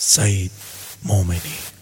سعید مومنی.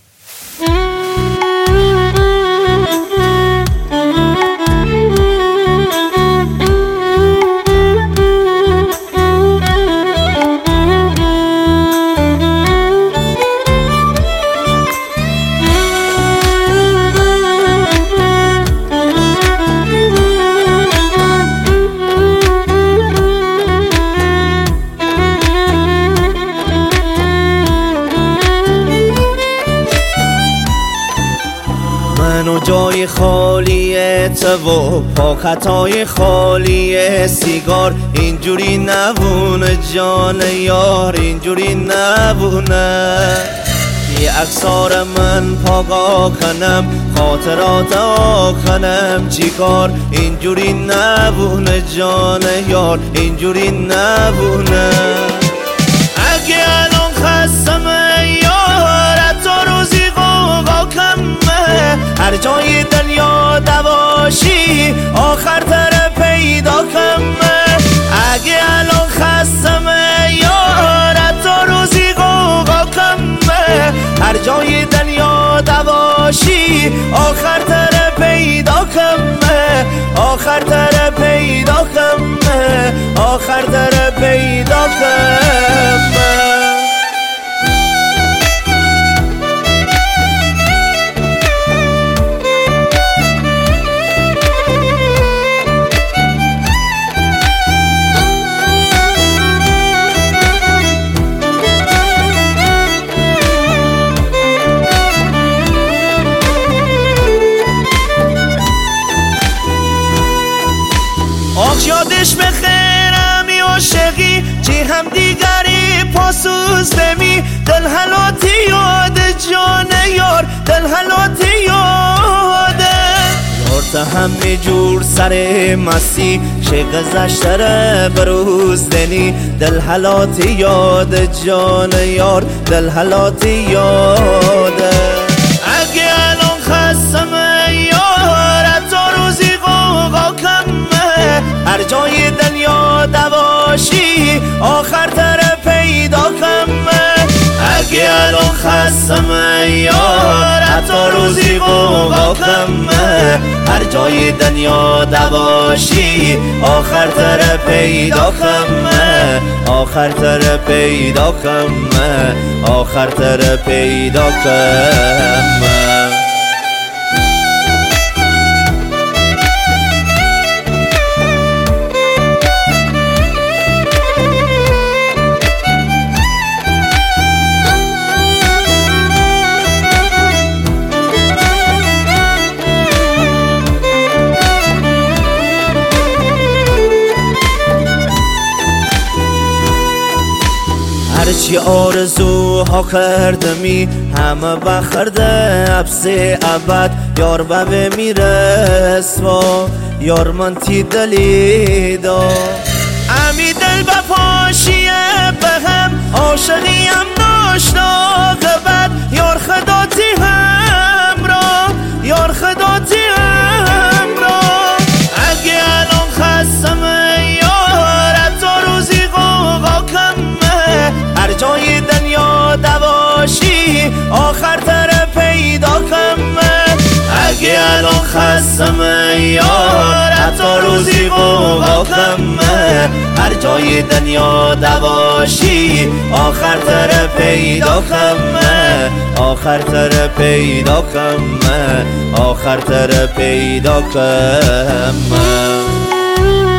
منو جای خالی تو پا خطای خالی سیگار، اینجوری نبونه جان یار، اینجوری نبونه. یه اکسار من پاگا کنم، خاطرات آخنم چیکار، اینجوری نبونه جان یار، اینجوری نبونه. اگه الان خستم یار، حتی روزی قوقا کمه، هر جای دنیا دواشی آخر تره پیدا کمه. اگه الان خستم یار، حتی روزی قوقا کمه، هر جای دنیا دواشی آخر تره پیدا کمه، آخر تره پیدا کمه، آخر تره پیدا کمه. آخ یادش بخیرم عاشقی چی هم دیگری پاسوز دمی، دل حلاتی یاد جان یار، دل حلاتی یاده یار. تا همه جور سر مسی شق زشتره بروز دنی، دل حلاتی یاد جان یار، دل حلاتی یاده. اگه الان خستم یار، حتی روزی قوقا کمه، هر جای دنیا دواشی آخر تره پیدا کمه. اگه الان خستم یار، حتی روزی قوقا کمه، هر جای دنیا دواشی آخر تره پیدا کمه، آخر تره پیدا کمه، آخر تره پیدا کمه. هرچی آرزوها کردمی همه بخرده عبس ابد، یار به میرسوا یار من تی دلیدا. امی دل بپاشیه به هم عاشقیم ناشنا بد، یار خداتی همراه، یار خداتی همراه. اگه الان خستم یار، حتی روزی قوقا کمه، هر جای دنیا دواشی آخر تره پیدا کمه. اگه الان خستم یار، حتی روزی قوقا کمه، هر جای دنیا دواشی آخر تره پیدا کمه، آخر تره پیدا کمه، آخر تره پیدا کمه.